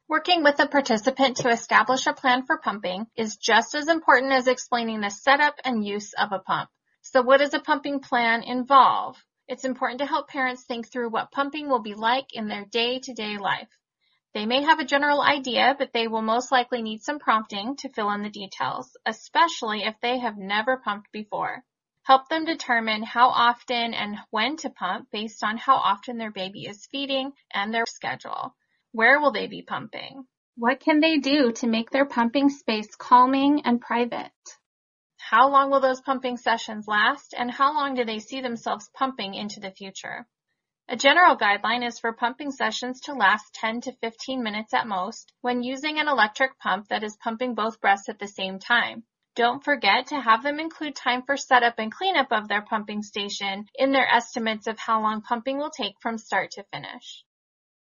Working with a participant to establish a plan for pumping is just as important as explaining the setup and use of a pump. So what does a pumping plan involve? It's important to help parents think through what pumping will be like in their day-to-day life. They may have a general idea, but they will most likely need some prompting to fill in the details, especially if they have never pumped before. Help them determine how often and when to pump based on how often their baby is feeding and their schedule. Where will they be pumping? What can they do to make their pumping space calming and private? How long will those pumping sessions last, and how long do they see themselves pumping into the future? A general guideline is for pumping sessions to last 10 to 15 minutes at most when using an electric pump that is pumping both breasts at the same time. Don't forget to have them include time for setup and cleanup of their pumping station in their estimates of how long pumping will take from start to finish.